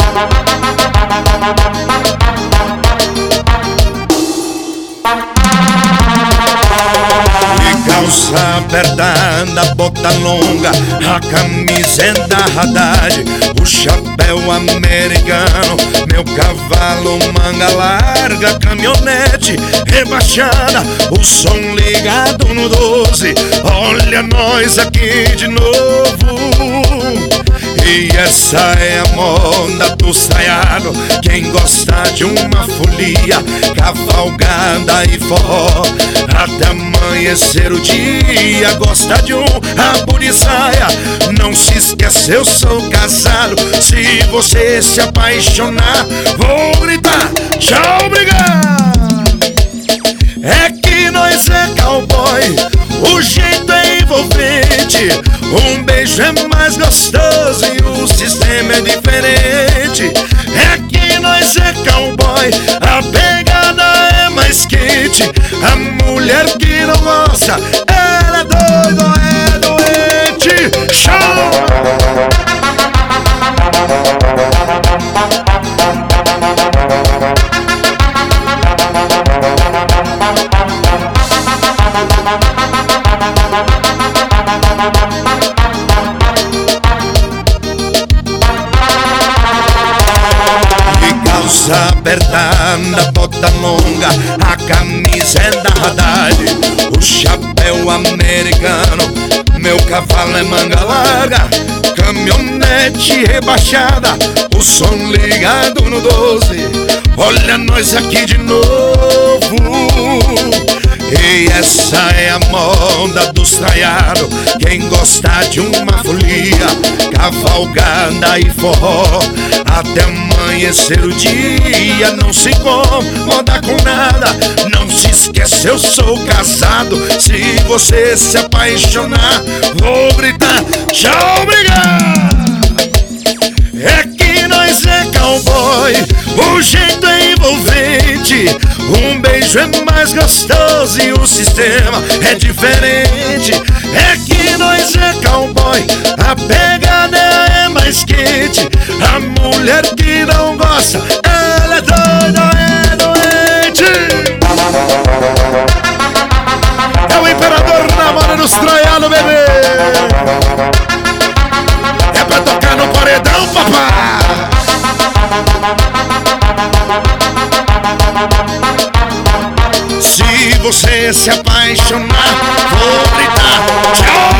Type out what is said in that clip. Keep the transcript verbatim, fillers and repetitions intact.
Calça apertada, bota longa, a camisa é da Haddad, o chapéu americano, meu cavalo manga larga, caminhonete rebaixada, o som ligado no doze, olha nós aqui de novo. E essa é a moda do saiado, quem gosta de uma folia, cavalgada e forró, até amanhecer o dia, gosta de um rabo de saia. Não se esqueça, eu sou casado, se você se apaixonar, vou gritar, tchau, obrigado. É que nós é cowboy, o jeito é envolvente, um beijo é mais gostoso e o sistema é diferente. É que nós é cowboy, a pegada é mais quente, a mulher que não gosta, ela é doida ou é doente. Show! Calça apertada, bota longa, a camisa é da Haddad, o chapéu americano, meu cavalo é manga larga, caminhonete rebaixada, o som ligado no doze, olha nós aqui de novo. E essa é a moda do estraiado, quem gosta de uma folia, cavalgada e forró, até amanhecer o dia, não se incomoda com nada. Não se esqueça, eu sou casado, se você se apaixonar, vou gritar, tchau, obrigado. É que nós é cowboy, o jeito é envolvente, um beijo é mais gostoso e o sistema é diferente. É que nós é cowboy, a pegada é mais quente, a mulher que não gosta, ela é doida, é doente. É o imperador na moda dos traianos, bebê. É pra tocar no paredão, papai. Se você se apaixonar, vou gritar, tchau.